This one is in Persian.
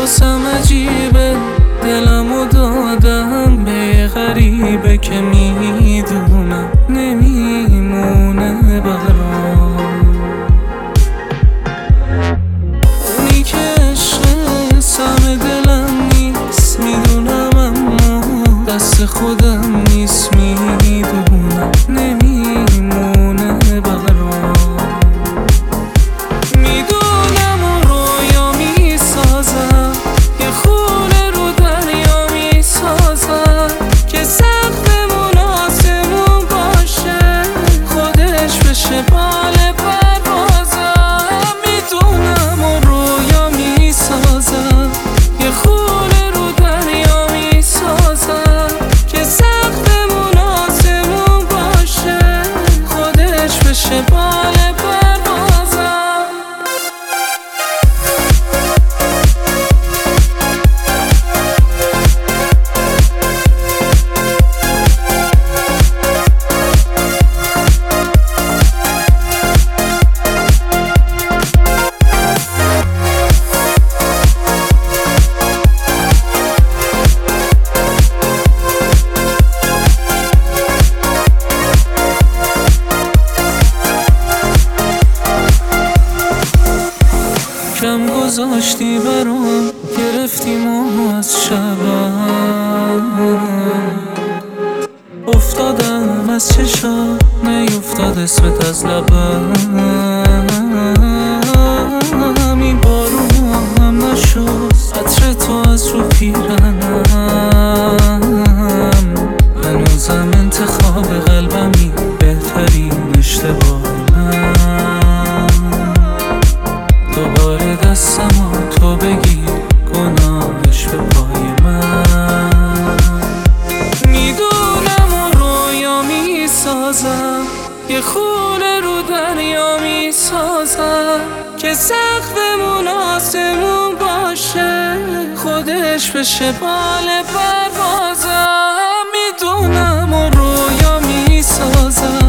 واسم عجیبه دلمو دادم به یه غریبه که میدونم نمیمونه برام. اونی که عشق سم دلم نیست میدونم، اما دست خودم نیست میدونم نمیمونه برام. میدونم اون رویا میسازم یه خونه رو دریا میسازم که سقف مناسمون باشه خودش بشه بال پروازم. میدونم اون رویا میسازم یه خونه رو دریا میسازم که سقف مناسمون باشه خودش بشه بال پروازم. کم گذاشتی برام گرفتیم از شبم، افتادم از چشا نیفتاد اسمت از لبم. این بارون هم نشست عطر تو از رو پیرنم، هنوزم انتخاب قلبمی بهترین اشتباهم. دوباره دستمو تو بگیر گناهش به پای من. میدونم اون رویا میسازم یه خونه رو دریا میسازم که سقف مناسمون باشه خودش بشه بال پروازم. میدونم اون رویا میسازم